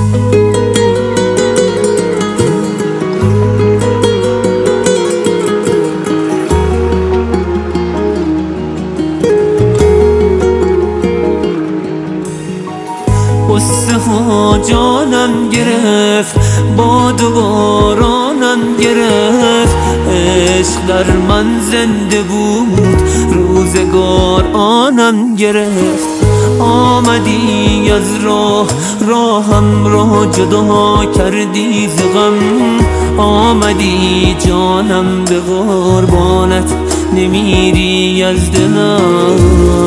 قصه ها جانم گرفت، باد و بارانم گرفت. عشق در من زنده بود، روزگار آنم گرفت. آمدی از راهم را جدا کردی ز غم. آمدی جانم به قربانت، نمیری از دلم.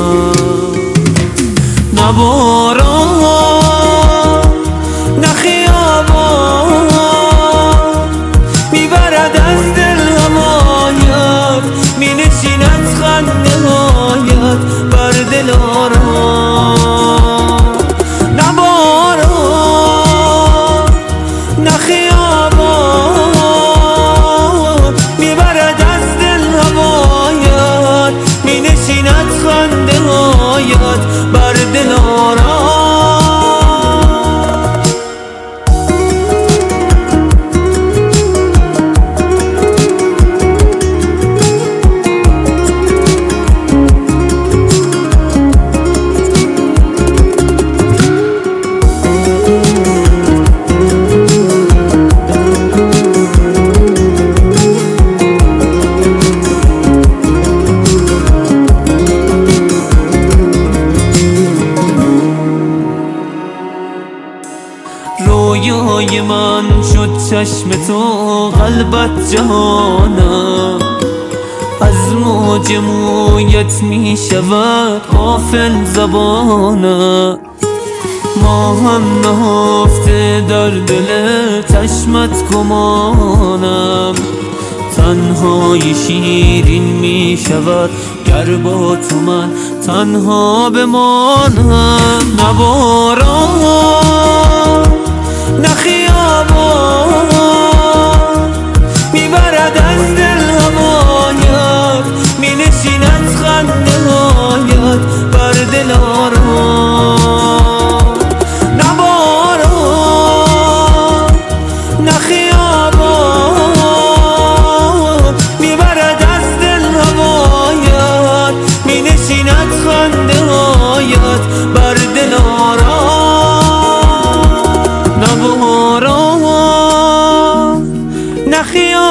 نه باران نه خیابان میبرد از دل هوایت، مینشیند خنده هایت بر دل آرام. نه باران نه خیابان میبرد از دل هوایت، مینشیند خنده هایت بر دل آرام. رویای من شد چشم تو، قلبت جهانم. از موج مویت می شود غافل زبانم. ما هم نهفته در دل چشمت گمانم. تنهای شیرین می شود گر با تو من تنها بمانم. نه باران نه خیابان میبرد از دل هوایت، مینشیند خنده هایت بر دل آرام. نه باران نه خیابان میبرد از دل هوایت، مینشیند خنده هایت بر دل آرام. نه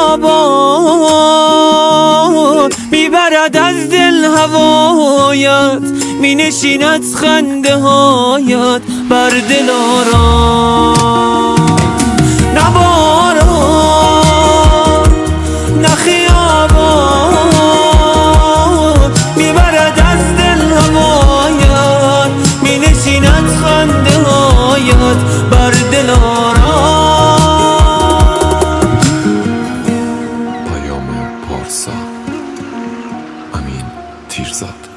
خیابان میبرد از دل هوایت، مینشیند خنده هایت بر دل آرام. نه باران نه خیابان میبرد از دل هوایت، مینشیند خنده هایت بر دل آرام. پارسا، امین تیرزاد.